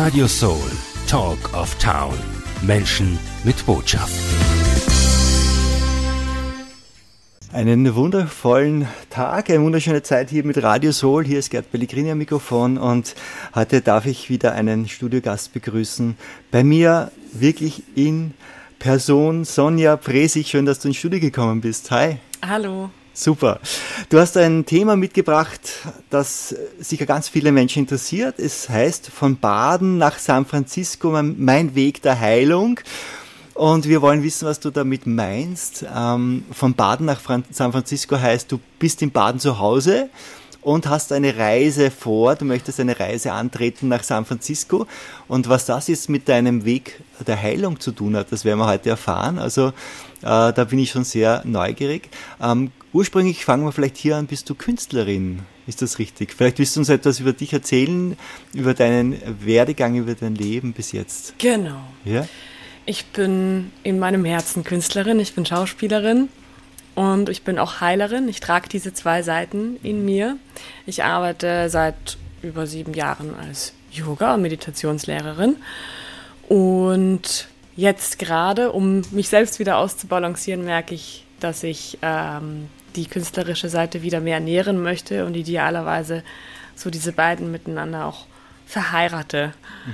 Radio Soul, Talk of Town. Menschen mit Botschaft. Einen wundervollen Tag, eine wunderschöne Zeit hier mit Radio Soul. Hier ist Gerd Pellegrini am Mikrofon und heute darf ich wieder einen Studiogast begrüßen. Bei mir wirklich in Person Sonja Presig. Schön, dass du ins Studio gekommen bist. Hi. Hallo. Super. Du hast ein Thema mitgebracht, das sicher ganz viele Menschen interessiert. Es heißt von Baden nach San Francisco, mein Weg der Heilung. Und wir wollen wissen, was du damit meinst. Von Baden nach San Francisco heißt, du bist in Baden zu Hause und hast eine Reise vor. Du möchtest eine Reise antreten nach San Francisco. Und was das jetzt mit deinem Weg der Heilung zu tun hat, das werden wir heute erfahren. Also da bin ich schon sehr neugierig. Ursprünglich fangen wir vielleicht hier an, bist du Künstlerin? Ist das richtig? Vielleicht willst du uns etwas über dich erzählen, über deinen Werdegang, über dein Leben bis jetzt. Genau. Ja? Ich bin in meinem Herzen Künstlerin, ich bin Schauspielerin und ich bin auch Heilerin. Ich trage diese zwei Seiten in mir. Ich arbeite seit über 7 Jahren als Yoga- und Meditationslehrerin und jetzt gerade, um mich selbst wieder auszubalancieren, merke ich, dass ich die künstlerische Seite wieder mehr nähren möchte und idealerweise so diese beiden miteinander auch verheirate.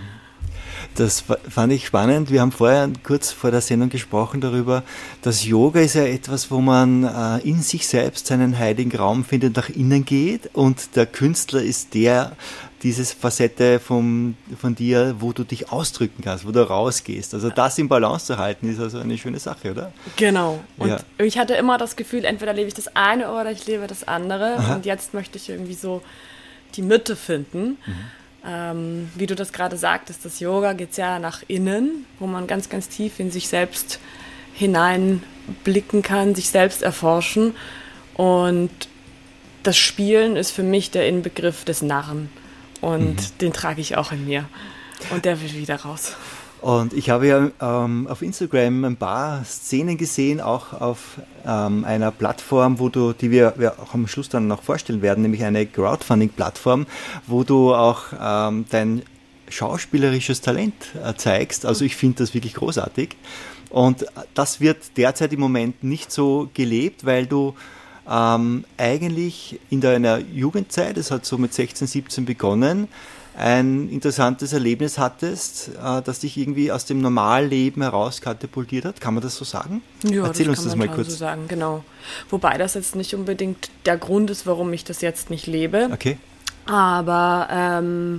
Das fand ich spannend. Wir haben vorher kurz vor der Sendung gesprochen darüber, dass Yoga ist ja etwas, wo man in sich selbst seinen heiligen Raum findet, nach innen geht und der Künstler ist diese Facette von dir, wo du dich ausdrücken kannst, wo du rausgehst. Also das im Balance zu halten, ist also eine schöne Sache, oder? Genau. Und ja. Ich hatte immer das Gefühl, entweder lebe ich das eine oder ich lebe das andere. Aha. Und jetzt möchte ich irgendwie so die Mitte finden. Wie du das gerade sagtest, das Yoga geht ja nach innen, wo man ganz, ganz tief in sich selbst hineinblicken kann, sich selbst erforschen. Und das Spielen ist für mich der Inbegriff des Narren. Und den trage ich auch in mir. Und der will wieder raus. Und ich habe ja auf Instagram ein paar Szenen gesehen, auch auf einer Plattform, die wir auch am Schluss dann noch vorstellen werden, nämlich eine Crowdfunding-Plattform, wo du auch dein schauspielerisches Talent zeigst. Also ich finde das wirklich großartig. Und das wird derzeit im Moment nicht so gelebt, weil du eigentlich in deiner Jugendzeit, es hat so mit 16, 17 begonnen, ein interessantes Erlebnis hattest, das dich irgendwie aus dem Normalleben heraus katapultiert hat. Kann man das so sagen? Ja, Erzähl uns kann das man mal kurz. so sagen, genau. Wobei das jetzt nicht unbedingt der Grund ist, warum ich das jetzt nicht lebe. Okay. Aber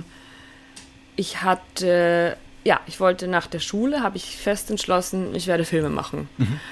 ich wollte nach der Schule, habe ich fest entschlossen, ich werde Filme machen.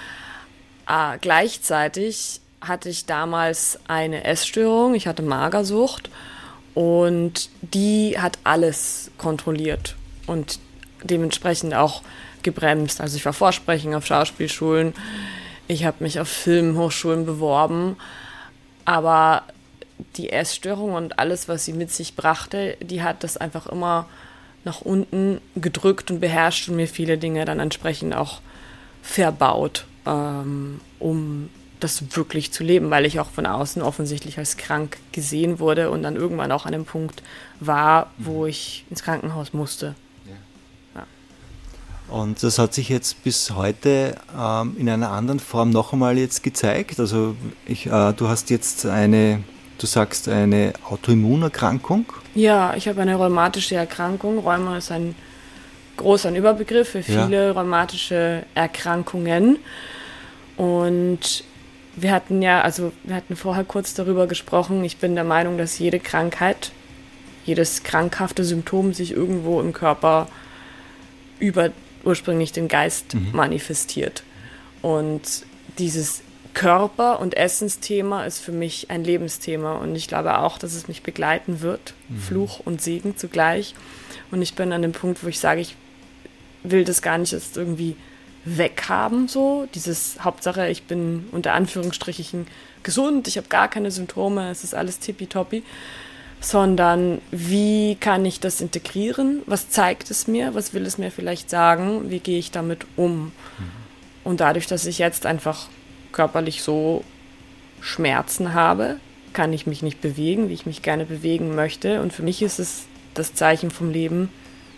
Gleichzeitig hatte ich damals eine Essstörung, ich hatte Magersucht und die hat alles kontrolliert und dementsprechend auch gebremst. Also ich war Vorsprechen auf Schauspielschulen, ich habe mich auf Filmhochschulen beworben, aber die Essstörung und alles, was sie mit sich brachte, die hat das einfach immer nach unten gedrückt und beherrscht und mir viele Dinge dann entsprechend auch verbaut, um das wirklich zu leben, weil ich auch von außen offensichtlich als krank gesehen wurde und dann irgendwann auch an dem Punkt war, wo ich ins Krankenhaus musste. Ja. Und das hat sich jetzt bis heute in einer anderen Form noch einmal jetzt gezeigt. Also du hast jetzt eine Autoimmunerkrankung. Ja, ich habe eine rheumatische Erkrankung. Rheuma ist ein großer Überbegriff für viele rheumatische Erkrankungen. Und wir hatten vorher kurz darüber gesprochen. Ich bin der Meinung, dass jede Krankheit, jedes krankhafte Symptom sich irgendwo im Körper über ursprünglich den Geist manifestiert. Und dieses Körper- und Essensthema ist für mich ein Lebensthema. Und ich glaube auch, dass es mich begleiten wird. Fluch und Segen zugleich. Und ich bin an dem Punkt, wo ich sage, ich will das gar nicht jetzt irgendwie weghaben, so dieses Hauptsache, ich bin unter Anführungsstrichen gesund, ich habe gar keine Symptome, es ist alles tippitoppi, sondern wie kann ich das integrieren, was zeigt es mir, was will es mir vielleicht sagen, wie gehe ich damit um? Und dadurch, dass ich jetzt einfach körperlich so Schmerzen habe, kann ich mich nicht bewegen, wie ich mich gerne bewegen möchte und für mich ist es das Zeichen vom Leben,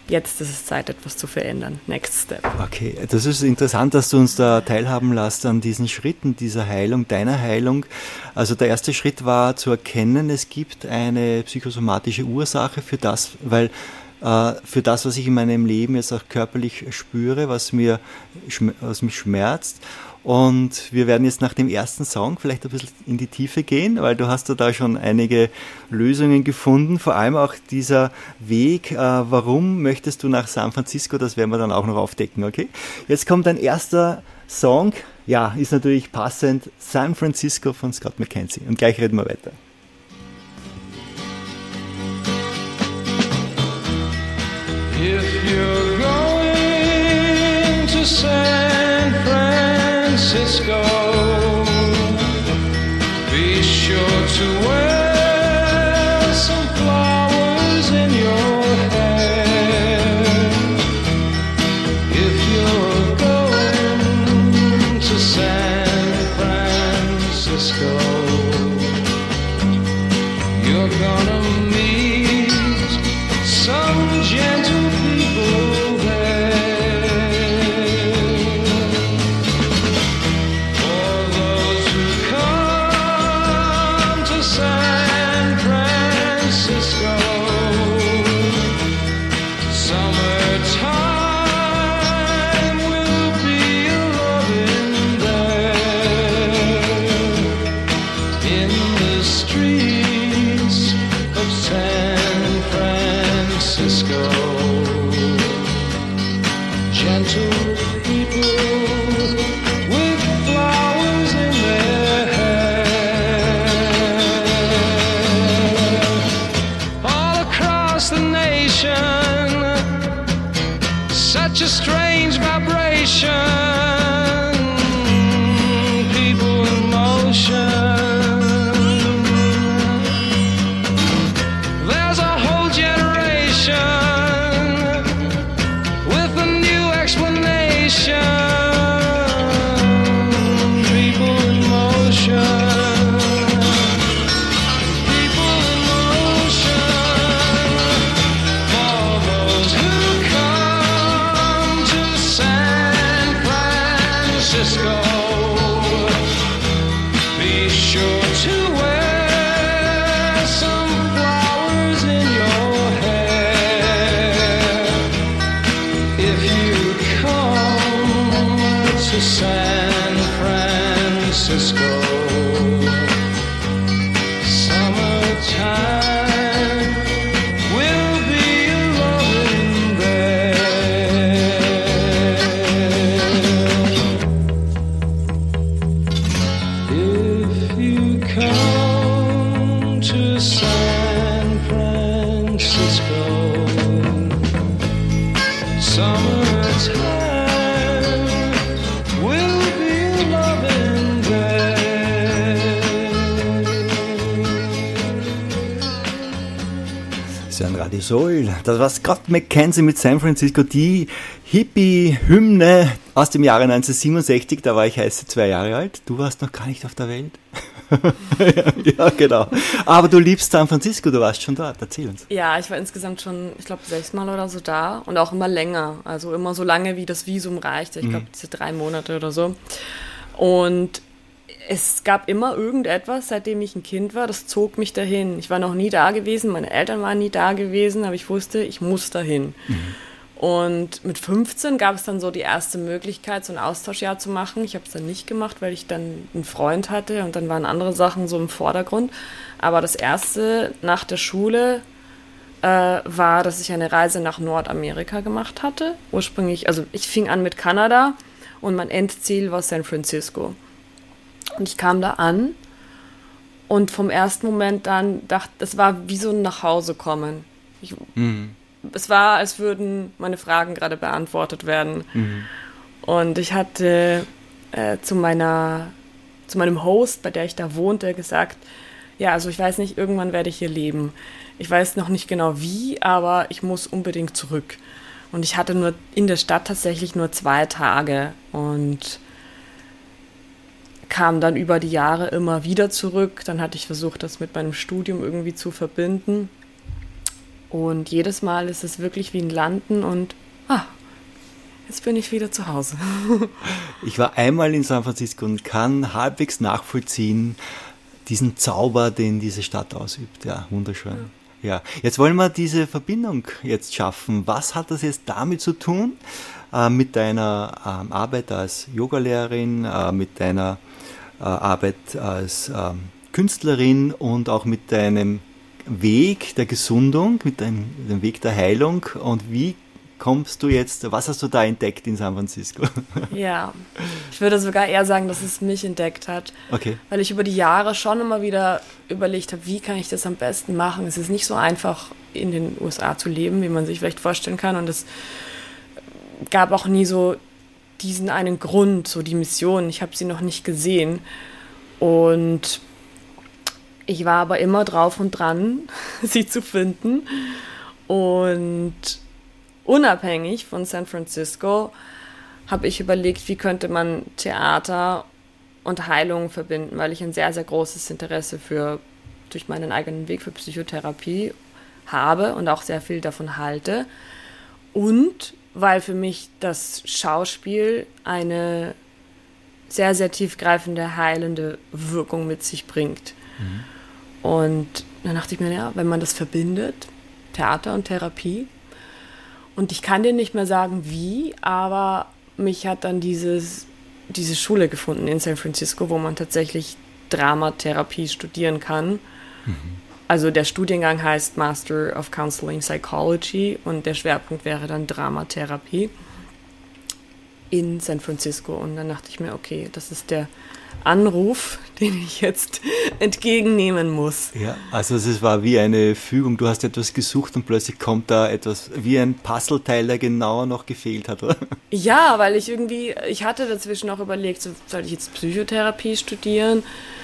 jetzt ist es Zeit, etwas zu verändern. Next step. Okay, das ist interessant, dass du uns da teilhaben lässt an diesen Schritten dieser Heilung, deiner Heilung. Also der erste Schritt war zu erkennen, es gibt eine psychosomatische Ursache für das, weil für das, was ich in meinem Leben jetzt auch körperlich spüre, was mich schmerzt. Und wir werden jetzt nach dem ersten Song vielleicht ein bisschen in die Tiefe gehen, weil du hast da schon einige Lösungen gefunden, vor allem auch dieser Weg, warum möchtest du nach San Francisco, das werden wir dann auch noch aufdecken, okay? Jetzt kommt ein erster Song, ja, ist natürlich passend, San Francisco von Scott McKenzie, und gleich reden wir weiter. If you're going to San Francisco, be sure to wear some flowers in your hair. If you're going to San Francisco, you're gonna meet some gentle people there. For those who come to San Francisco, summertime will be loving there. In the streets of San Francisco, gentle people with flowers in their hair. All across the nation, such a strange vibration, people in motion. There's a whole generation with a new explanation. People in motion. People in motion. For those who come to San Francisco, be sure to wear some flowers in your hair. If you come to San Francisco, summertime will be loving there. If you come to San Francisco, summertime will be loving there. Das ist ein Radio Soul. Das war Scott McKenzie mit San Francisco, die Hippie-Hymne aus dem Jahre 1967. Da war ich heiße 2 Jahre alt. Du warst noch gar nicht auf der Welt. Ja, genau. Aber du liebst San Francisco, du warst schon dort. Erzähl uns. Ja, ich war insgesamt schon, ich glaube, 6 Mal oder so da und auch immer länger. Also immer so lange, wie das Visum reichte. Ich glaube, diese 3 Monate oder so. Und es gab immer irgendetwas, seitdem ich ein Kind war, das zog mich dahin. Ich war noch nie da gewesen, meine Eltern waren nie da gewesen, aber ich wusste, ich muss dahin. Und mit 15 gab es dann so die erste Möglichkeit, so ein Austauschjahr zu machen. Ich habe es dann nicht gemacht, weil ich dann einen Freund hatte und dann waren andere Sachen so im Vordergrund. Aber das erste nach der Schule war, dass ich eine Reise nach Nordamerika gemacht hatte. Ursprünglich, also ich fing an mit Kanada und mein Endziel war San Francisco. Und ich kam da an und vom ersten Moment dann dachte, es war wie so ein Nachhausekommen. Es war, als würden meine Fragen gerade beantwortet werden. Und ich hatte zu meinem Host, bei der ich da wohnte, gesagt, ja, also ich weiß nicht, irgendwann werde ich hier leben. Ich weiß noch nicht genau wie, aber ich muss unbedingt zurück. Und ich hatte nur in der Stadt tatsächlich nur 2 Tage und kam dann über die Jahre immer wieder zurück. Dann hatte ich versucht, das mit meinem Studium irgendwie zu verbinden. Und jedes Mal ist es wirklich wie ein Landen und jetzt bin ich wieder zu Hause. Ich war einmal in San Francisco und kann halbwegs nachvollziehen, diesen Zauber, den diese Stadt ausübt. Ja, wunderschön. Ja, jetzt wollen wir diese Verbindung jetzt schaffen. Was hat das jetzt damit zu tun, mit deiner Arbeit als Yogalehrerin, mit deiner Arbeit als Künstlerin und auch mit deinem Weg der Gesundung, mit dem Weg der Heilung? Und wie kommst du jetzt, was hast du da entdeckt in San Francisco? Ja, ich würde sogar eher sagen, dass es mich entdeckt hat. Okay. Weil ich über die Jahre schon immer wieder überlegt habe, wie kann ich das am besten machen. Es ist nicht so einfach, in den USA zu leben, wie man sich vielleicht vorstellen kann. Und es gab auch nie so diesen einen Grund, so die Mission. Ich habe sie noch nicht gesehen. Und ich war aber immer drauf und dran, sie zu finden. Und unabhängig von San Francisco habe ich überlegt, wie könnte man Theater und Heilung verbinden, weil ich ein sehr, sehr großes Interesse durch meinen eigenen Weg für Psychotherapie habe und auch sehr viel davon halte. Und weil für mich das Schauspiel eine sehr, sehr tiefgreifende, heilende Wirkung mit sich bringt. Und dann dachte ich mir, ja, wenn man das verbindet, Theater und Therapie, und ich kann dir nicht mehr sagen, wie, aber mich hat dann diese Schule gefunden in San Francisco, wo man tatsächlich Dramatherapie studieren kann. Also der Studiengang heißt Master of Counseling Psychology und der Schwerpunkt wäre dann Dramatherapie in San Francisco. Und dann dachte ich mir, okay, das ist der Anruf, den ich jetzt entgegennehmen muss. Ja, also es war wie eine Fügung. Du hast etwas gesucht und plötzlich kommt da etwas wie ein Puzzleteil, der genauer noch gefehlt hat, oder? Ja, weil ich hatte dazwischen auch überlegt, soll ich jetzt Psychotherapie studieren?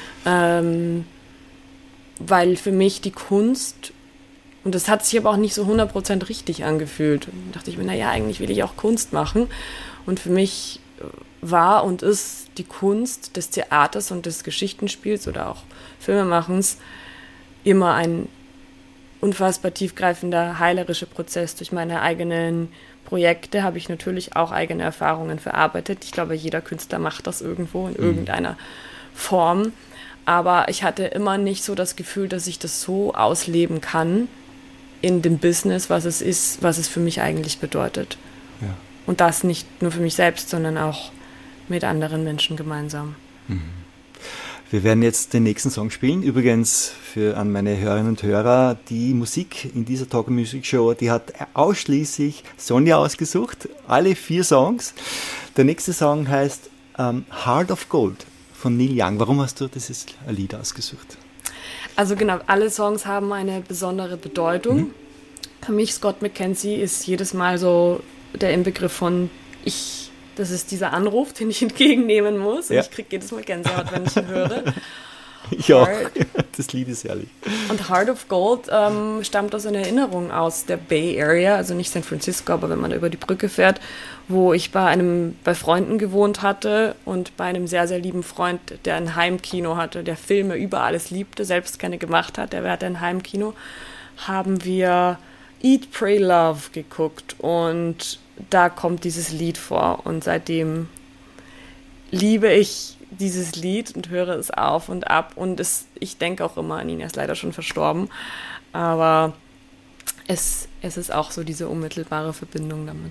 Weil für mich die Kunst, und das hat sich aber auch nicht so 100% richtig angefühlt. Und dachte ich mir, naja, eigentlich will ich auch Kunst machen. Und für mich war und ist die Kunst des Theaters und des Geschichtenspiels oder auch Filmemachens immer ein unfassbar tiefgreifender, heilerischer Prozess. Durch meine eigenen Projekte habe ich natürlich auch eigene Erfahrungen verarbeitet. Ich glaube, jeder Künstler macht das irgendwo in irgendeiner Form. Aber ich hatte immer nicht so das Gefühl, dass ich das so ausleben kann in dem Business, was es ist, was es für mich eigentlich bedeutet. Ja. Und das nicht nur für mich selbst, sondern auch mit anderen Menschen gemeinsam. Wir werden jetzt den nächsten Song spielen. Übrigens an meine Hörerinnen und Hörer, die Musik in dieser Talk Music Show, die hat ausschließlich Sonja ausgesucht. Alle 4 Songs. Der nächste Song heißt Heart of Gold von Neil Young. Warum hast du dieses Lied ausgesucht? Also genau, alle Songs haben eine besondere Bedeutung. Für mich, Scott McKenzie, ist jedes Mal so der Inbegriff von das ist dieser Anruf, den ich entgegennehmen muss. Und ich kriege jedes Mal Gänsehaut, wenn ich ihn höre. Ich auch. Das Lied ist herrlich. Und Heart of Gold stammt aus einer Erinnerung aus der Bay Area, also nicht San Francisco, aber wenn man da über die Brücke fährt, wo ich bei Freunden gewohnt hatte und bei einem sehr, sehr lieben Freund, der ein Heimkino hatte, der Filme über alles liebte, selbst keine gemacht hat, der hatte ein Heimkino, haben wir Eat, Pray, Love geguckt und da kommt dieses Lied vor und seitdem liebe ich dieses Lied und höre es auf und ab und ich denke auch immer an ihn, er ist leider schon verstorben, aber es ist auch so diese unmittelbare Verbindung damit.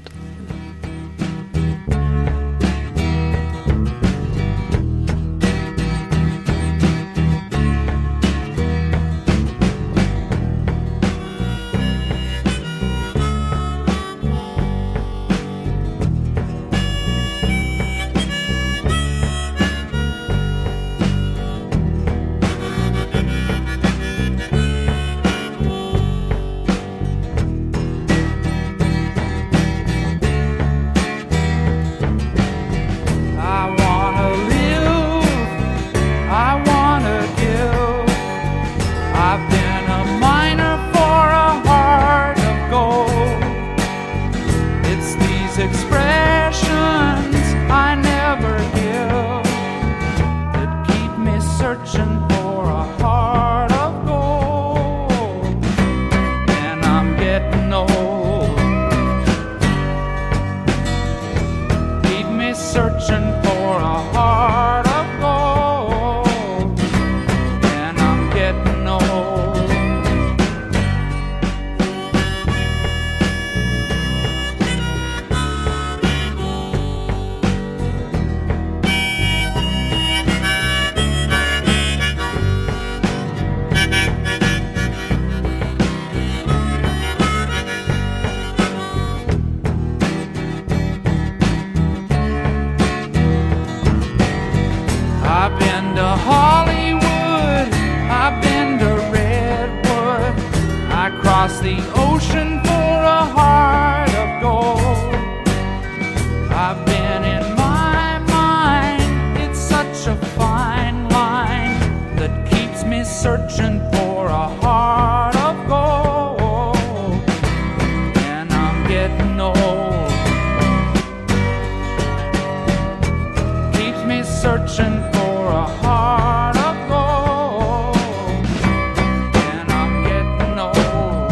cross the ocean for a heart of gold. I've been in my mind, it's such a fine line that keeps me searching for a heart of gold. And I'm getting old, keeps me searching for a heart of gold. And I'm getting old.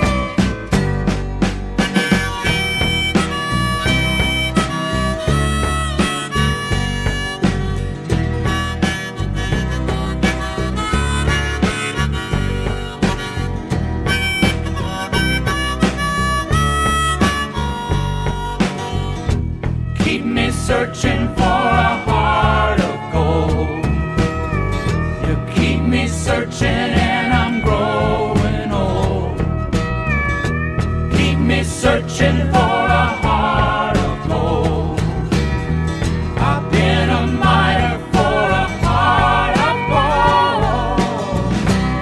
Keep me searching for a heart of gold. You keep me searching and I'm growing old. Keep me searching for a heart of gold. I've been a miner for a heart of gold.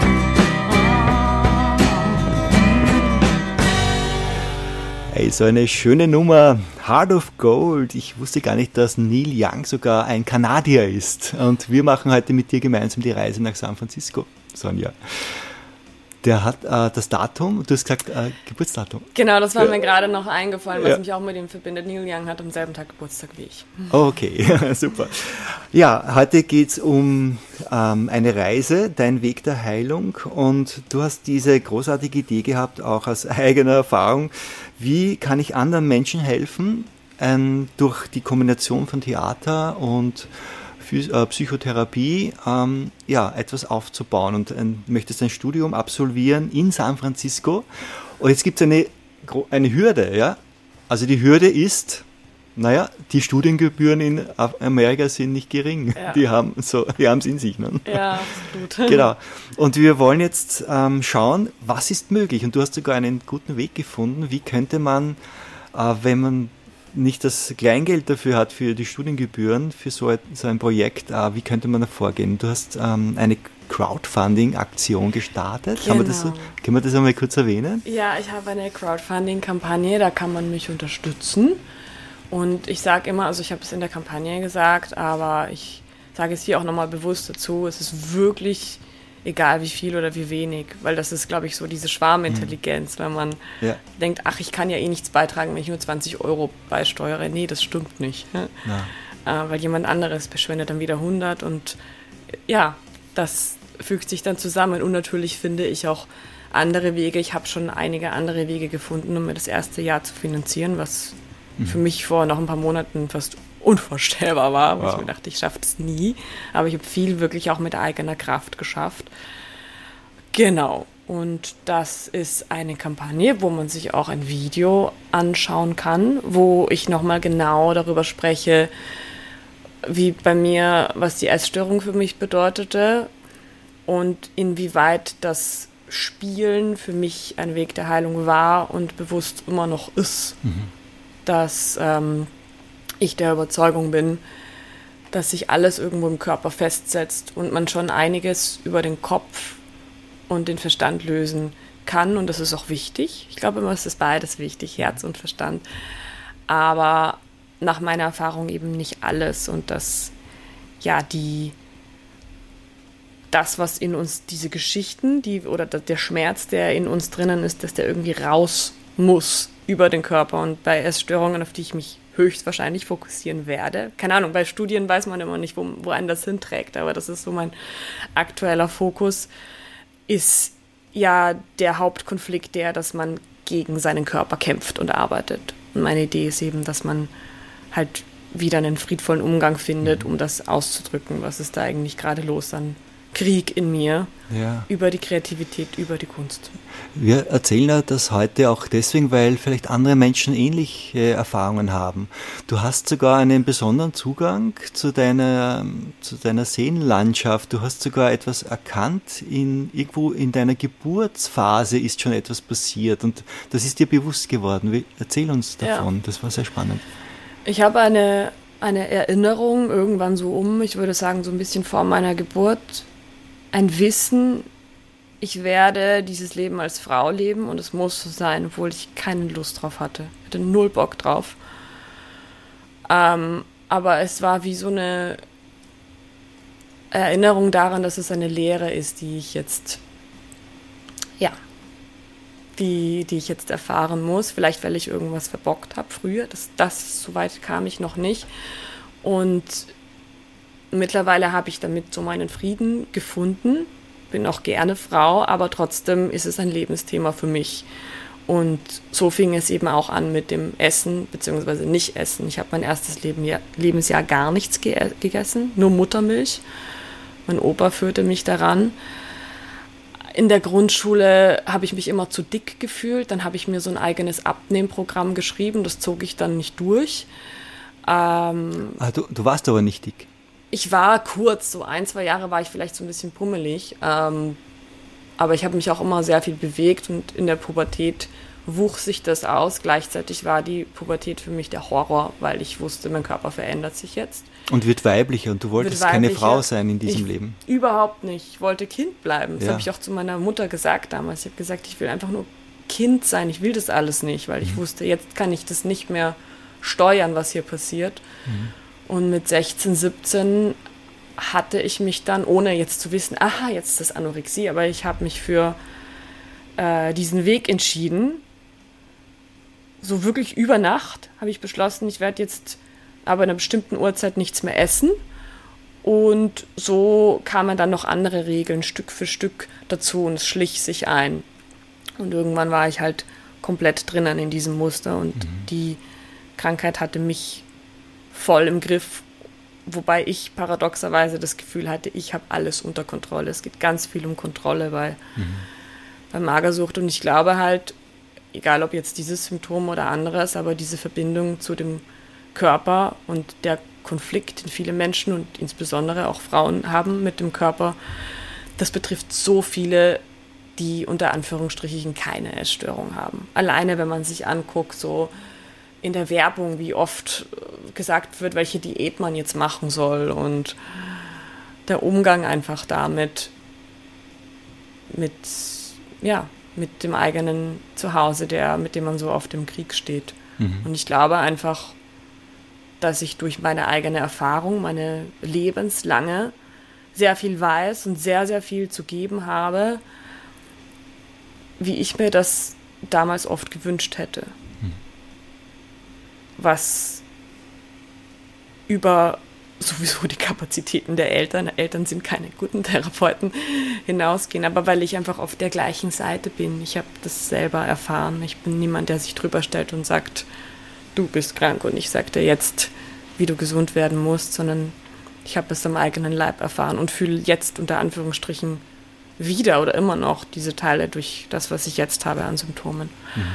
Ey, so eine schöne Nummer, Heart of Gold. Ich wusste gar nicht, dass Neil Young sogar ein Kanadier ist. Und wir machen heute mit dir gemeinsam die Reise nach San Francisco, Sonja. Der hat das Datum, du hast gesagt Geburtsdatum. Genau, das war mir gerade noch eingefallen, was Ja. mich auch mit ihm verbindet. Neil Young hat am selben Tag Geburtstag wie ich. Okay, super. Ja, heute geht es um eine Reise, dein Weg der Heilung, und du hast diese großartige Idee gehabt, auch aus eigener Erfahrung. Wie kann ich anderen Menschen helfen, durch die Kombination von Theater und Psychotherapie etwas aufzubauen, und möchtest ein Studium absolvieren in San Francisco. Und jetzt gibt es eine Hürde, ja. Also die Hürde ist, die Studiengebühren in Amerika sind nicht gering. Ja. Die haben es in sich. Ne? Ja, absolut. Genau. Und wir wollen jetzt schauen, was ist möglich. Und du hast sogar einen guten Weg gefunden. Wie könnte man, wenn man nicht das Kleingeld dafür hat, für die Studiengebühren, für so ein Projekt, wie könnte man da vorgehen? Du hast eine Crowdfunding-Aktion gestartet. Genau. Können wir das einmal kurz erwähnen? Ja, ich habe eine Crowdfunding-Kampagne, da kann man mich unterstützen. Und ich sage immer, also ich habe es in der Kampagne gesagt, aber ich sage es hier auch nochmal bewusst dazu, es ist wirklich egal, wie viel oder wie wenig, weil das ist, glaube ich, so diese Schwarmintelligenz, wenn man denkt, ach, ich kann ja eh nichts beitragen, wenn ich nur 20 Euro beisteuere. Nee, das stimmt nicht. Weil jemand anderes verschwendet dann wieder 100 und ja, das fügt sich dann zusammen. Und natürlich finde ich auch andere Wege. Ich habe schon einige andere Wege gefunden, um mir das erste Jahr zu finanzieren, was für mich vor noch ein paar Monaten fast unvorstellbar war, wo ich mir dachte, ich schaffe das nie. Aber ich habe viel wirklich auch mit eigener Kraft geschafft. Genau. Und das ist eine Kampagne, wo man sich auch ein Video anschauen kann, wo ich nochmal genau darüber spreche, wie bei mir, was die Essstörung für mich bedeutete und inwieweit das Spielen für mich ein Weg der Heilung war und bewusst immer noch ist. Dass ich der Überzeugung bin, dass sich alles irgendwo im Körper festsetzt und man schon einiges über den Kopf und den Verstand lösen kann, und das ist auch wichtig. Ich glaube immer, es ist beides wichtig, Herz und Verstand, aber nach meiner Erfahrung eben nicht alles, und dass das, was in uns, diese Geschichten, oder der Schmerz, der in uns drinnen ist, dass der irgendwie raus muss über den Körper. Und bei Essstörungen, auf die ich mich höchstwahrscheinlich fokussieren werde, keine Ahnung, bei Studien weiß man immer nicht, wo einen das hinträgt, aber das ist so mein aktueller Fokus, ist ja der Hauptkonflikt dass man gegen seinen Körper kämpft und arbeitet. Und meine Idee ist eben, dass man halt wieder einen friedvollen Umgang findet, um das auszudrücken, was ist da eigentlich gerade los an Krieg in mir, über die Kreativität, über die Kunst. Wir erzählen ja das heute auch deswegen, weil vielleicht andere Menschen ähnliche Erfahrungen haben. Du hast sogar einen besonderen Zugang zu deiner Seelenlandschaft. Du hast sogar etwas erkannt, irgendwo in deiner Geburtsphase ist schon etwas passiert, und das ist dir bewusst geworden. Erzähl uns davon, das war sehr spannend. Ich habe eine Erinnerung irgendwann so ich würde sagen, so ein bisschen vor meiner Geburt, ein Wissen, ich werde dieses Leben als Frau leben und es muss so sein, obwohl ich keine Lust drauf hatte. Ich hatte null Bock drauf. Aber es war wie so eine Erinnerung daran, dass es eine Lehre ist, die ich jetzt, die ich jetzt erfahren muss. Vielleicht, weil ich irgendwas verbockt habe früher. So weit kam ich noch nicht. Und mittlerweile habe ich damit so meinen Frieden gefunden. Bin auch gerne Frau, aber trotzdem ist es ein Lebensthema für mich. Und so fing es eben auch an mit dem Essen, beziehungsweise nicht Essen. Ich habe mein erstes Lebensjahr gar nichts gegessen, nur Muttermilch. Mein Opa führte mich daran. In der Grundschule habe ich mich immer zu dick gefühlt. Dann habe ich mir so ein eigenes Abnehmprogramm geschrieben. Das zog ich dann nicht durch. Du warst aber nicht dick. Ich war kurz, so 1-2 Jahre war ich vielleicht so ein bisschen pummelig. Aber ich habe mich auch immer sehr viel bewegt und in der Pubertät wuchs sich das aus. Gleichzeitig war die Pubertät für mich der Horror, weil ich wusste, mein Körper verändert sich jetzt. Und wird weiblicher und du wolltest keine Frau sein in diesem Leben. Überhaupt nicht. Ich wollte Kind bleiben. Das habe ich auch zu meiner Mutter gesagt damals. Ich habe gesagt, ich will einfach nur Kind sein. Ich will das alles nicht, weil ich wusste, jetzt kann ich das nicht mehr steuern, was hier passiert. Und mit 16, 17 hatte ich mich dann, ohne jetzt zu wissen, jetzt ist das Anorexie, aber ich habe mich für diesen Weg entschieden. So wirklich über Nacht habe ich beschlossen, ich werde jetzt aber in einer bestimmten Uhrzeit nichts mehr essen. Und so kamen dann noch andere Regeln Stück für Stück dazu und es schlich sich ein. Und irgendwann war ich halt komplett drinnen in diesem Muster und die Krankheit hatte mich voll im Griff, wobei ich paradoxerweise das Gefühl hatte, ich habe alles unter Kontrolle. Es geht ganz viel um Kontrolle bei Magersucht und ich glaube halt, egal ob jetzt dieses Symptom oder anderes, aber diese Verbindung zu dem Körper und der Konflikt, den viele Menschen und insbesondere auch Frauen haben mit dem Körper, das betrifft so viele, die unter Anführungsstrichen keine Essstörung haben. Alleine, wenn man sich anguckt, so in der Werbung, wie oft gesagt wird, welche Diät man jetzt machen soll und der Umgang einfach damit mit dem eigenen Zuhause, mit dem man so oft im Krieg steht. Und ich glaube einfach, dass ich durch meine eigene Erfahrung, meine lebenslange, sehr viel weiß und sehr, sehr viel zu geben habe, wie ich mir das damals oft gewünscht hätte. Was über sowieso die Kapazitäten der Eltern sind keine guten Therapeuten, hinausgehen, aber weil ich einfach auf der gleichen Seite bin. Ich habe das selber erfahren. Ich bin niemand, der sich drüber stellt und sagt, du bist krank und ich sage dir jetzt, wie du gesund werden musst, sondern ich habe es am eigenen Leib erfahren und fühle jetzt unter Anführungsstrichen wieder oder immer noch diese Teile durch das, was ich jetzt habe an Symptomen.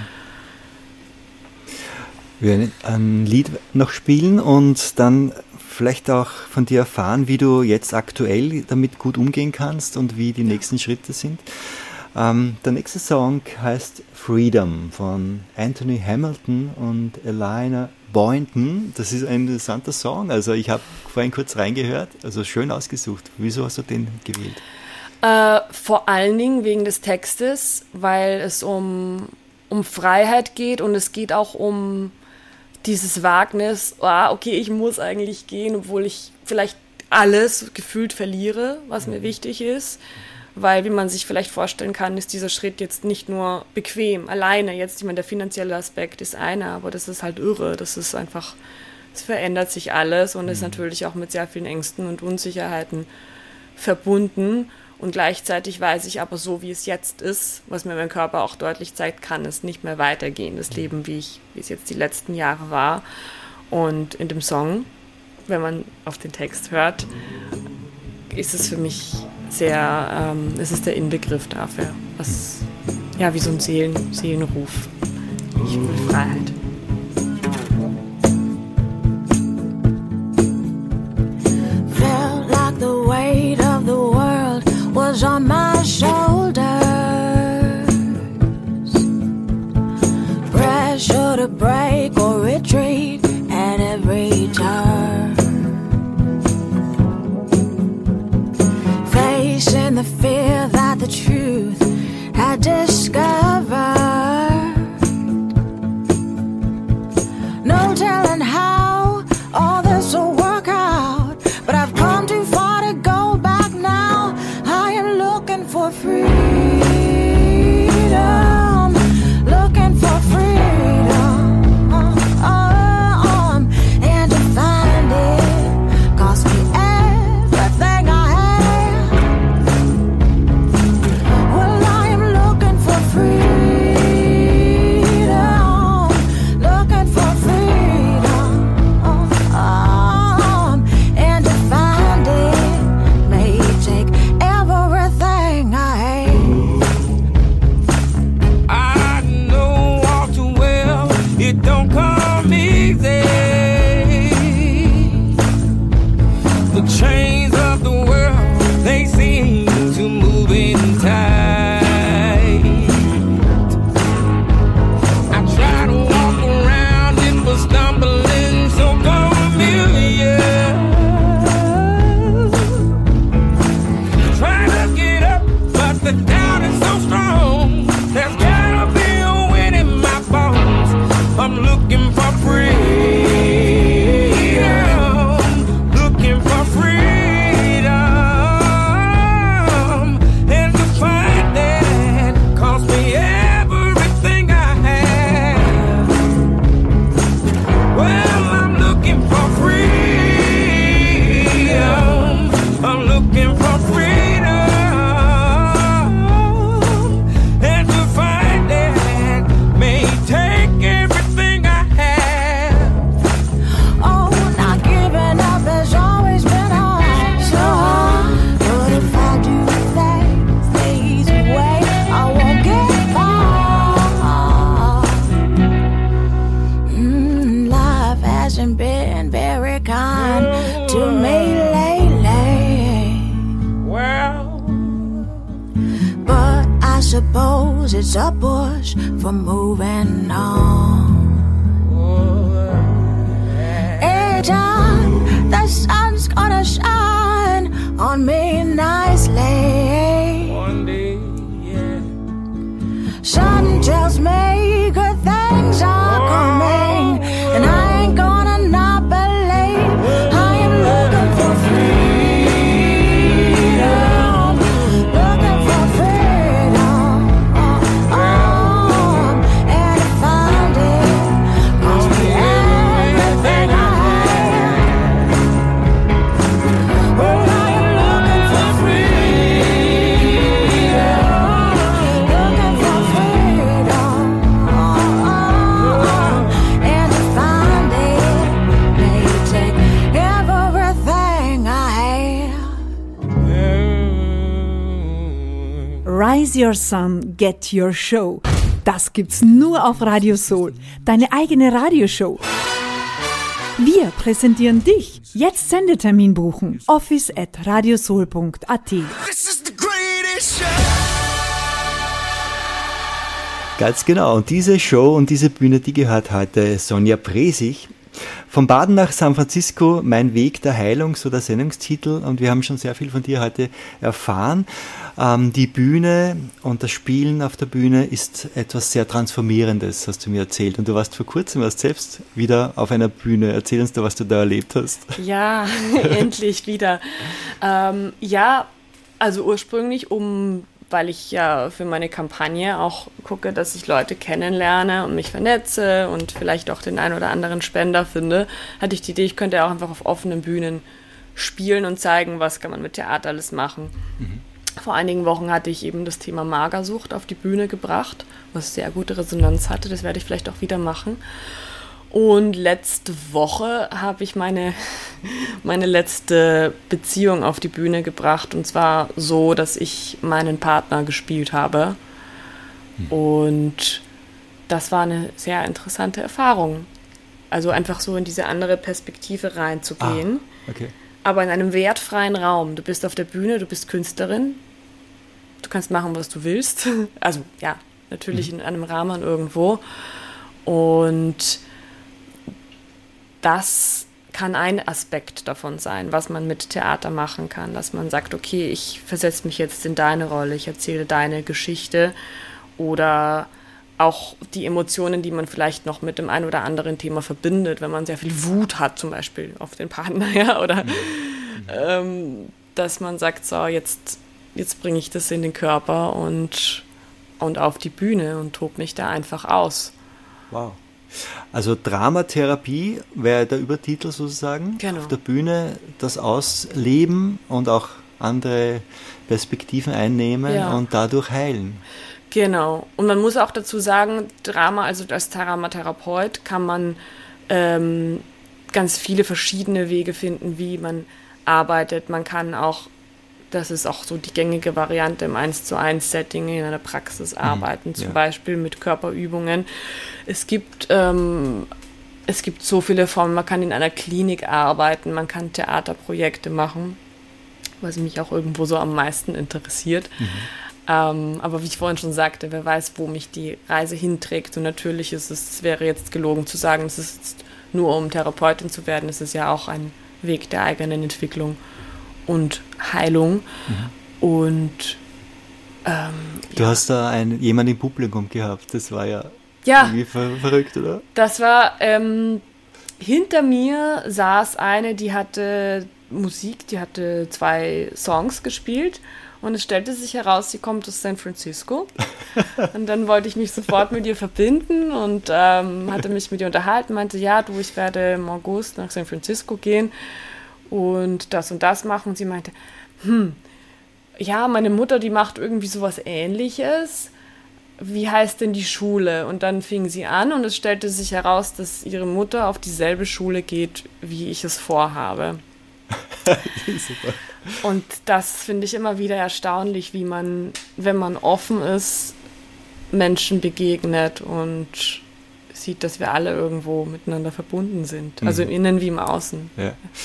Wir werden ein Lied noch spielen und dann vielleicht auch von dir erfahren, wie du jetzt aktuell damit gut umgehen kannst und wie die nächsten Schritte sind. Der nächste Song heißt Freedom von Anthony Hamilton und Elena Boynton. Das ist ein interessanter Song. Also ich habe vorhin kurz reingehört, also schön ausgesucht. Wieso hast du den gewählt? Vor allen Dingen wegen des Textes, weil es um Freiheit geht und es geht auch um dieses Wagnis, okay, ich muss eigentlich gehen, obwohl ich vielleicht alles gefühlt verliere, was mir wichtig ist. Weil, wie man sich vielleicht vorstellen kann, ist dieser Schritt jetzt nicht nur bequem, alleine jetzt, ich meine, der finanzielle Aspekt ist einer, aber das ist halt irre, das ist einfach, es verändert sich alles und ist natürlich auch mit sehr vielen Ängsten und Unsicherheiten verbunden und gleichzeitig weiß ich aber so, wie es jetzt ist, was mir mein Körper auch deutlich zeigt, kann es nicht mehr weitergehen, das Leben, wie es jetzt die letzten Jahre war. Und in dem Song, wenn man auf den Text hört, ist es für mich sehr, es ist der Inbegriff dafür, was, ja, wie so ein Seelenruf. Ich will Freiheit. Felt like the weight of the world was on my shoulders. Pressure to break or retreat at every turn. Facing the fear that the truth the push for moving on. Anytime the sun's gonna shine on me nicely. One day, yeah. Sun tells me good things are coming, and I ain't gonna not believe. I am looking for freedom, looking for freedom, and to find it cost me everything I have. Well, I am looking for freedom, looking for freedom, and to find it may take everything I have. Rise Your Sun, Get Your Show. Das gibt's nur auf Radio Soul, deine eigene Radioshow. Wir präsentieren dich. Jetzt Sendetermin buchen. office@radiosoul.at. Ganz genau. Und diese Show und diese Bühne, die gehört heute Sonja Presich. Vom Baden nach San Francisco, mein Weg der Heilung, so der Sendungstitel. Und wir haben schon sehr viel von dir heute erfahren. Die Bühne und das Spielen auf der Bühne ist etwas sehr Transformierendes, hast du mir erzählt. Und du warst vor kurzem erst selbst wieder auf einer Bühne. Erzähl uns da, was du da erlebt hast. Ja, endlich wieder. Ja, also ursprünglich, weil ich ja für meine Kampagne auch gucke, dass ich Leute kennenlerne und mich vernetze und vielleicht auch den einen oder anderen Spender finde, hatte ich die Idee, ich könnte ja auch einfach auf offenen Bühnen spielen und zeigen, was kann man mit Theater alles machen. Vor einigen Wochen hatte ich eben das Thema Magersucht auf die Bühne gebracht, was sehr gute Resonanz hatte. Das werde ich vielleicht auch wieder machen. Und letzte Woche habe ich meine letzte Beziehung auf die Bühne gebracht. Und zwar so, dass ich meinen Partner gespielt habe. Und das war eine sehr interessante Erfahrung. Also einfach so in diese andere Perspektive reinzugehen. Okay. Aber in einem wertfreien Raum. Du bist auf der Bühne, du bist Künstlerin. Du kannst machen, was du willst. Also ja, natürlich in einem Rahmen irgendwo. Und das kann ein Aspekt davon sein, was man mit Theater machen kann. Dass man sagt, okay, ich versetze mich jetzt in deine Rolle, ich erzähle deine Geschichte. Oder auch die Emotionen, die man vielleicht noch mit dem ein oder anderen Thema verbindet, wenn man sehr viel Wut hat, zum Beispiel auf den Partner, ja, oder dass man sagt, so, jetzt bringe ich das in den Körper und auf die Bühne und tobe mich da einfach aus. Wow. Also Dramatherapie wäre der Übertitel sozusagen. Genau. Auf der Bühne das Ausleben und auch andere Perspektiven einnehmen und dadurch heilen. Genau. Und man muss auch dazu sagen, Drama, also als Dramatherapeut kann man ganz viele verschiedene Wege finden, wie man arbeitet. Man kann auch, das ist auch so die gängige Variante im 1:1-Setting in einer Praxis arbeiten, zum Beispiel mit Körperübungen. Es gibt so viele Formen, man kann in einer Klinik arbeiten, man kann Theaterprojekte machen, was mich auch irgendwo so am meisten interessiert. Aber wie ich vorhin schon sagte, wer weiß, wo mich die Reise hinträgt. Und natürlich es wäre jetzt gelogen zu sagen, es ist jetzt nur um Therapeutin zu werden, es ist ja auch ein Weg der eigenen Entwicklung und Heilung. Und du hast da jemanden im Publikum gehabt, das war ja irgendwie verrückt, oder? Das war, hinter mir saß eine, die hatte Musik, die hatte 2 Songs gespielt. Und es stellte sich heraus, sie kommt aus San Francisco. Und dann wollte ich mich sofort mit ihr verbinden und hatte mich mit ihr unterhalten, meinte, ja, du, ich werde im August nach San Francisco gehen und das machen. Und sie meinte, ja, meine Mutter, die macht irgendwie sowas Ähnliches. Wie heißt denn die Schule? Und dann fing sie an und es stellte sich heraus, dass ihre Mutter auf dieselbe Schule geht, wie ich es vorhabe. Super. Und das finde ich immer wieder erstaunlich, wie man, wenn man offen ist, Menschen begegnet und sieht, dass wir alle irgendwo miteinander verbunden sind. Also im Innen wie im Außen. Ja.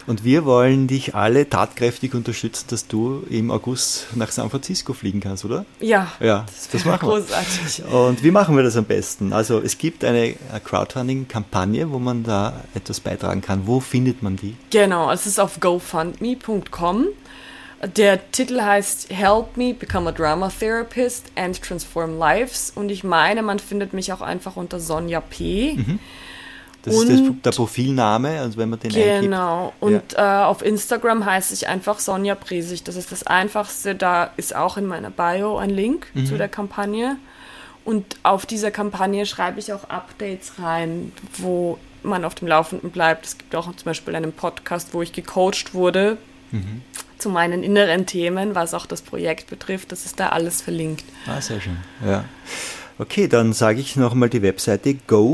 Und wir wollen dich alle tatkräftig unterstützen, dass du im August nach San Francisco fliegen kannst, oder? Ja, Ja, das machen wir. großartig. Und wie machen wir das am besten? Also es gibt eine Crowdfunding-Kampagne, wo man da etwas beitragen kann. Wo findet man die? Genau, es ist auf gofundme.com. Der Titel heißt Help Me Become a Drama Therapist and Transform Lives. Und ich meine, man findet mich auch einfach unter Sonja P. Das ist der Profilname, also wenn man den eingibt. Genau. Und auf Instagram heiße ich einfach Sonja Presig. Das ist das Einfachste. Da ist auch in meiner Bio ein Link zu der Kampagne. Und auf dieser Kampagne schreibe ich auch Updates rein, wo man auf dem Laufenden bleibt. Es gibt auch zum Beispiel einen Podcast, wo ich gecoacht wurde zu meinen inneren Themen, was auch das Projekt betrifft. Das ist da alles verlinkt. Ah, sehr schön. Ja. Okay, dann sage ich nochmal die Webseite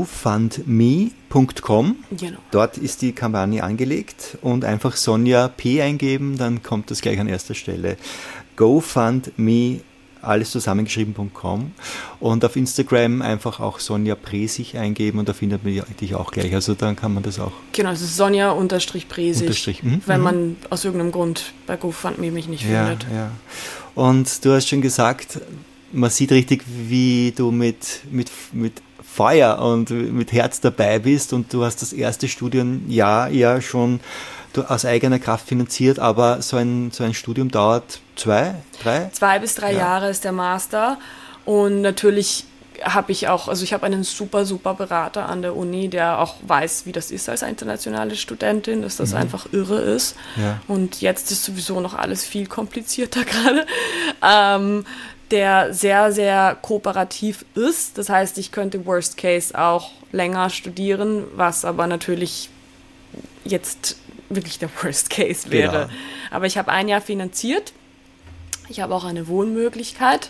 gofundme.com. Genau. Dort ist die Kampagne angelegt und einfach Sonja P. eingeben, dann kommt das gleich an erster Stelle. gofundme, alles zusammengeschrieben.com, und auf Instagram einfach auch Sonja Presig eingeben und da findet man dich auch gleich. Also dann kann man das auch. Genau, es ist Sonja-Presig, wenn man aus irgendeinem Grund bei GoFundMe mich nicht findet. Ja. Und du hast schon gesagt, man sieht richtig, wie du mit Feuer und mit Herz dabei bist, und du hast das erste Studienjahr ja schon aus eigener Kraft finanziert, aber so ein Studium dauert 2 bis 3 Jahre ist der Master, und natürlich habe ich auch, also ich habe einen super Berater an der Uni, der auch weiß, wie das ist als internationale Studentin, dass das einfach irre ist. Ja. Und jetzt ist sowieso noch alles viel komplizierter gerade. Der sehr, sehr kooperativ ist. Das heißt, ich könnte Worst Case auch länger studieren, was aber natürlich jetzt wirklich der Worst Case wäre. Genau. Aber ich habe 1 Jahr finanziert. Ich habe auch eine Wohnmöglichkeit.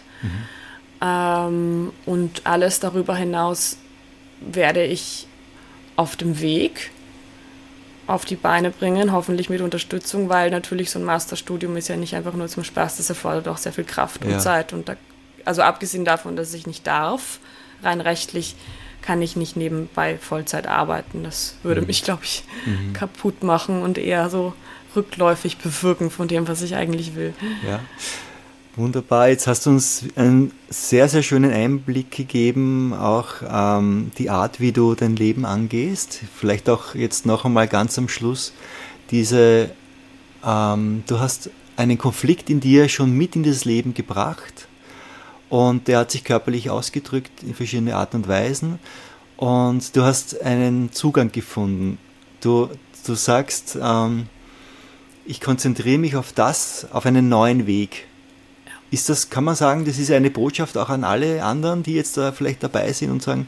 Und alles darüber hinaus werde ich auf dem Weg auf die Beine bringen, hoffentlich mit Unterstützung, weil natürlich so ein Masterstudium ist ja nicht einfach nur zum Spaß, das erfordert auch sehr viel Kraft und Zeit. Und also abgesehen davon, dass ich nicht darf, rein rechtlich kann ich nicht nebenbei Vollzeit arbeiten. Das würde mich, glaube ich, kaputt machen und eher so rückläufig bewirken von dem, was ich eigentlich will. Ja. Wunderbar, jetzt hast du uns einen sehr, sehr schönen Einblick gegeben, auch die Art, wie du dein Leben angehst. Vielleicht auch jetzt noch einmal ganz am Schluss du hast einen Konflikt in dir schon mit in das Leben gebracht, und der hat sich körperlich ausgedrückt in verschiedene Arten und Weisen, und du hast einen Zugang gefunden. Du sagst, ich konzentriere mich auf einen neuen Weg. Kann man sagen, das ist eine Botschaft auch an alle anderen, die jetzt da vielleicht dabei sind und sagen,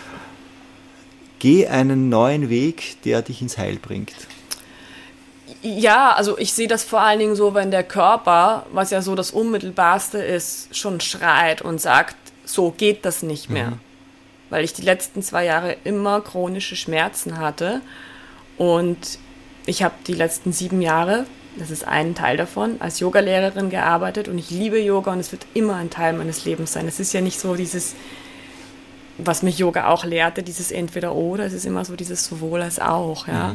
geh einen neuen Weg, der dich ins Heil bringt? Ja, also ich sehe das vor allen Dingen so, wenn der Körper, was ja so das Unmittelbarste ist, schon schreit und sagt, so geht das nicht mehr. Weil ich die letzten 2 Jahre immer chronische Schmerzen hatte, und ich habe die letzten 7 Jahre, das ist ein Teil davon, als Yogalehrerin gearbeitet, und ich liebe Yoga und es wird immer ein Teil meines Lebens sein. Es ist ja nicht so dieses, was mich Yoga auch lehrte, dieses Entweder-Oder, es ist immer so dieses sowohl als auch. Ja.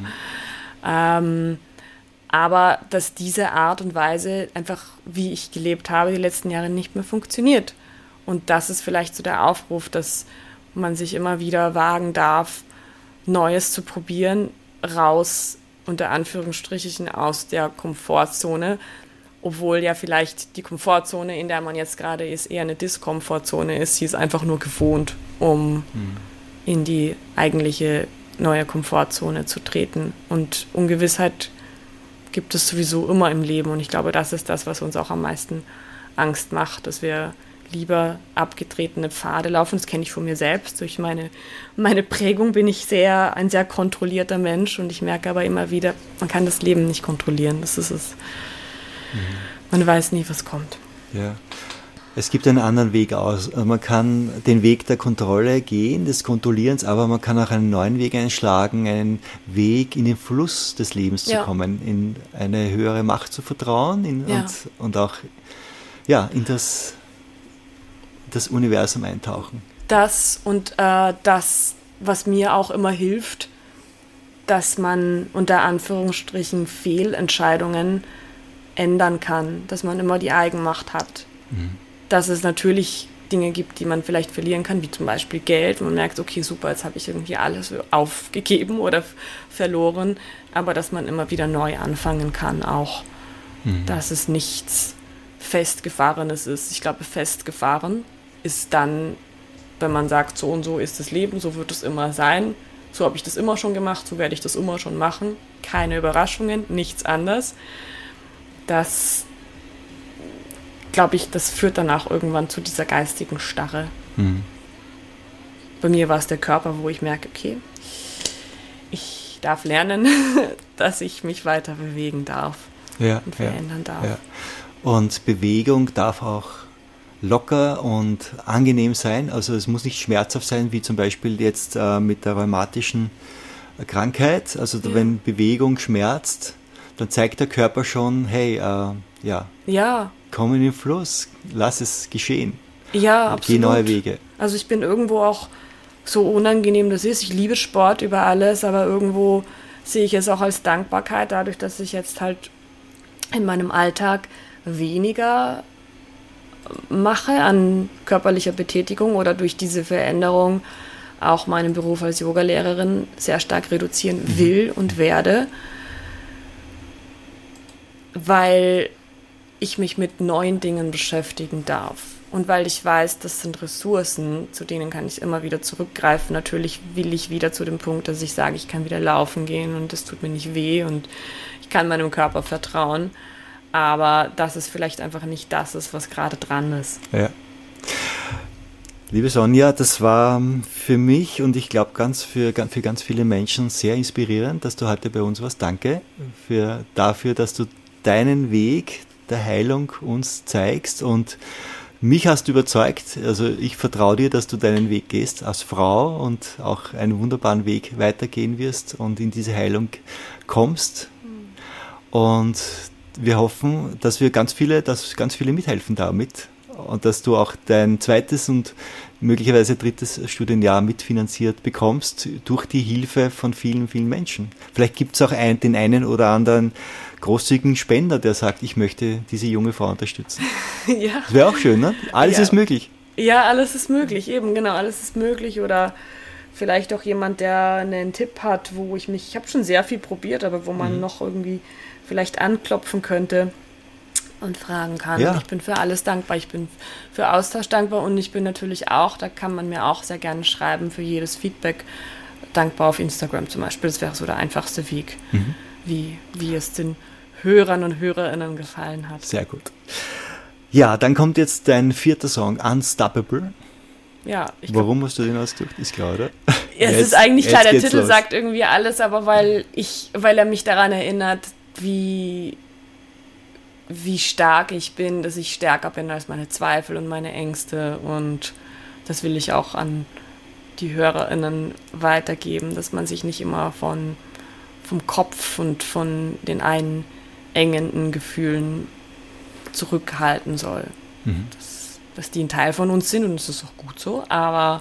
Aber dass diese Art und Weise einfach, wie ich gelebt habe, die letzten Jahre nicht mehr funktioniert. Und das ist vielleicht so der Aufruf, dass man sich immer wieder wagen darf, Neues zu probieren, raus unter Anführungsstrichen aus der Komfortzone, obwohl ja vielleicht die Komfortzone, in der man jetzt gerade ist, eher eine Diskomfortzone ist. Sie ist einfach nur gewohnt, um in die eigentliche neue Komfortzone zu treten. Und Ungewissheit gibt es sowieso immer im Leben, und ich glaube, das ist das, was uns auch am meisten Angst macht, dass wir lieber abgetretene Pfade laufen. Das kenne ich von mir selbst. Durch meine Prägung bin ich ein sehr kontrollierter Mensch, und ich merke aber immer wieder, man kann das Leben nicht kontrollieren. Das ist es. Man weiß nie, was kommt. Ja. Es gibt einen anderen Weg aus. Also man kann den Weg der Kontrolle gehen, des Kontrollierens, aber man kann auch einen neuen Weg einschlagen, einen Weg in den Fluss des Lebens zu kommen, in eine höhere Macht zu vertrauen und auch in das Universum eintauchen. Das und das, was mir auch immer hilft, dass man unter Anführungsstrichen Fehlentscheidungen ändern kann, dass man immer die Eigenmacht hat. Dass es natürlich Dinge gibt, die man vielleicht verlieren kann, wie zum Beispiel Geld. Man merkt, okay, super, jetzt habe ich irgendwie alles aufgegeben oder verloren, aber dass man immer wieder neu anfangen kann auch. Dass es nichts Festgefahrenes ist. Ich glaube, festgefahren ist dann, wenn man sagt, so und so ist das Leben, so wird es immer sein, so habe ich das immer schon gemacht, so werde ich das immer schon machen, keine Überraschungen, nichts anders. Das, glaube ich, das führt dann auch irgendwann zu dieser geistigen Starre. Bei mir war es der Körper, wo ich merke, okay, ich darf lernen, dass ich mich weiter bewegen darf und verändern darf. Ja. Und Bewegung darf auch locker und angenehm sein. Also es muss nicht schmerzhaft sein, wie zum Beispiel jetzt mit der rheumatischen Krankheit. Also wenn Bewegung schmerzt, dann zeigt der Körper schon, hey, komm in den Fluss, lass es geschehen. Ja, absolut. Geh neue Wege. Also ich bin irgendwo auch, so unangenehm das ist, ich liebe Sport über alles, aber irgendwo sehe ich es auch als Dankbarkeit, dadurch, dass ich jetzt halt in meinem Alltag weniger mache an körperlicher Betätigung oder durch diese Veränderung auch meinen Beruf als Yogalehrerin sehr stark reduzieren will und werde, weil ich mich mit neuen Dingen beschäftigen darf. Und weil ich weiß, das sind Ressourcen, zu denen kann ich immer wieder zurückgreifen. Natürlich will ich wieder zu dem Punkt, dass ich sage, ich kann wieder laufen gehen und es tut mir nicht weh und ich kann meinem Körper vertrauen. Aber dass es vielleicht einfach nicht das ist, was gerade dran ist. Ja. Liebe Sonja, das war für mich und ich glaube für ganz viele Menschen sehr inspirierend, dass du heute bei uns warst. Danke dafür, dass du deinen Weg der Heilung uns zeigst und mich hast du überzeugt. Also ich vertraue dir, dass du deinen Weg gehst als Frau und auch einen wunderbaren Weg weitergehen wirst und in diese Heilung kommst. Und wir hoffen, dass ganz viele mithelfen damit und dass du auch dein zweites und möglicherweise drittes Studienjahr mitfinanziert bekommst durch die Hilfe von vielen, vielen Menschen. Vielleicht gibt es auch den einen oder anderen großzügigen Spender, der sagt, ich möchte diese junge Frau unterstützen. Ja. Das wäre auch schön, ne? Alles ist möglich. Ja, alles ist möglich, eben, genau, alles ist möglich. Oder vielleicht auch jemand, der einen Tipp hat, ich habe schon sehr viel probiert, aber wo man noch irgendwie vielleicht anklopfen könnte und fragen kann. Ja. Ich bin für alles dankbar, ich bin für Austausch dankbar und ich bin natürlich auch, da kann man mir auch sehr gerne schreiben, für jedes Feedback dankbar auf Instagram zum Beispiel. Das wäre so der einfachste Weg, wie es den Hörern und Hörerinnen gefallen hat. Sehr gut. Ja, dann kommt jetzt dein 4. Song, Unstoppable. Ja, warum hast du den ausgesucht? Ist klar, oder? Ja, es ist eigentlich klar, der Titel sagt irgendwie alles, aber weil er mich daran erinnert, wie stark ich bin, dass ich stärker bin als meine Zweifel und meine Ängste und das will ich auch an die HörerInnen weitergeben, dass man sich nicht immer vom Kopf und von den einengenden Gefühlen zurückhalten soll. Dass die ein Teil von uns sind und das ist auch gut so, aber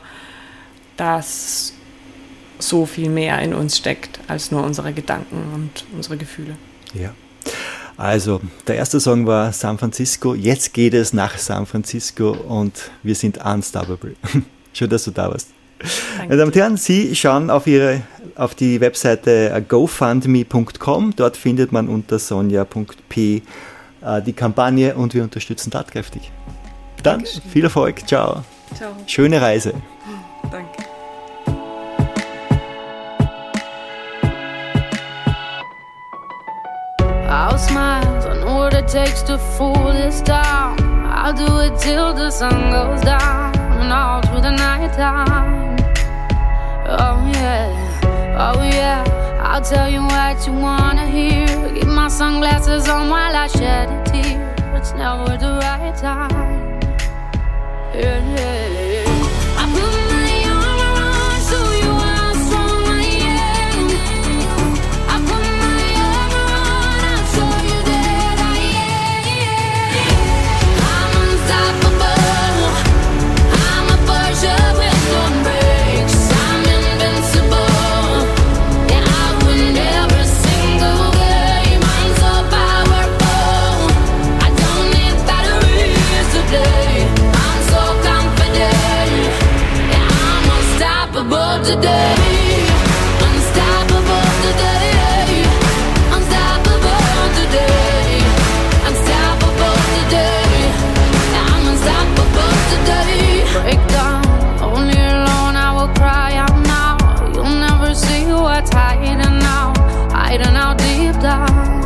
dass so viel mehr in uns steckt als nur unsere Gedanken und unsere Gefühle. Ja. Also, der erste Song war San Francisco. Jetzt geht es nach San Francisco und wir sind unstoppable. Schön, dass du da warst. Danke. Meine Damen und Herren, Sie schauen auf die Webseite gofundme.com. Dort findet man unter sonja.p die Kampagne und wir unterstützen tatkräftig. Dann Dankeschön. Viel Erfolg. Ciao. Ciao. Schöne Reise. Danke. I'll smile, I know what it takes to fool this town. I'll do it till the sun goes down and all through the night time. Oh yeah, I'll tell you what you wanna hear. Keep my sunglasses on while I shed a tear. It's never the right time. Yeah. I put my armor on so you are how strong I am. I put my armor on, I'll show you that I am. I'm unstoppable. I'm a Porsche with no brakes. I'm invincible. Yeah, I would today. Unstoppable today. Unstoppable today. Unstoppable today. I'm unstoppable today. Break down, only alone I will cry out now. You'll never see what's hiding out deep down.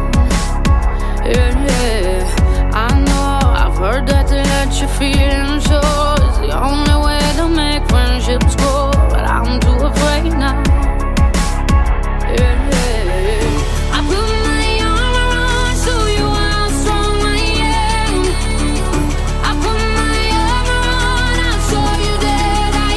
Yeah, I know, I've heard that to let your feelings show is the only way to make friendships grow, but I'm too afraid now. Yeah, I put my arm around, show you how strong I am. I put my arm around, I'll show you that I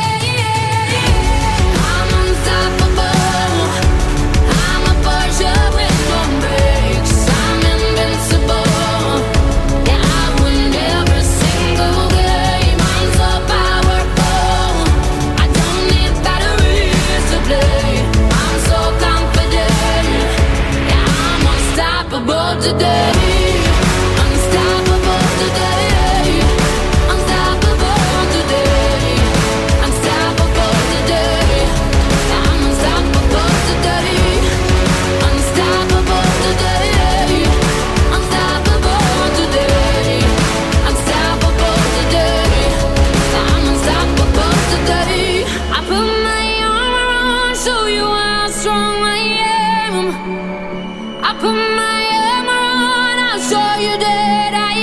am. I'm unstoppable. I'm a Porsche with no brakes. I'm invincible. Yeah, I win every single game. I'm so powerful. I don't need batteries to play. I'm so confident. Yeah, I'm unstoppable today. Unstoppable today. Unstoppable today. Unstoppable today. Yeah, I'm unstoppable today. Unstoppable today. Unstoppable today. Unstoppable today. I'm unstoppable today. I put my arm around, show you how strong I am. I put my arm around, I'll show you that I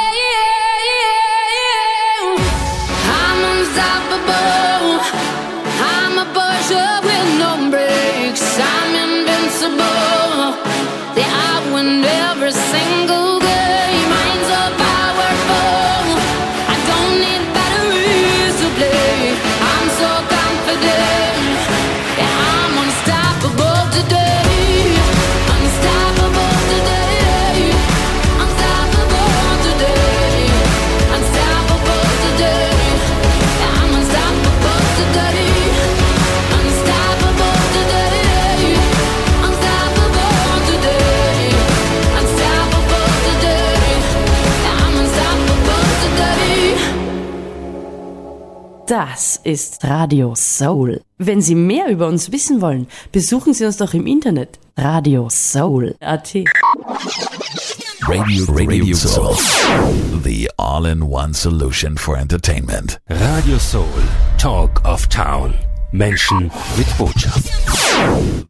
am. I'm unstoppable. I'm a Porsche with no brakes. I'm invincible. Yeah, I win every single game. I'm so powerful. I don't need batteries to play. I'm so confident. Yeah, I'm unstoppable today. Unstoppable today. Unstoppable today. Unstoppable today. Yeah, I'm unstoppable today. Unstoppable today. Unstoppable today. Unstoppable today. Yeah, I'm unstoppable today. Das ist Radio Soul. Wenn Sie mehr über uns wissen wollen, besuchen Sie uns doch im Internet radiosoul.at. Radio Soul. The all-in-one solution for entertainment. Radio Soul, Talk of Town. Menschen mit Botschaft.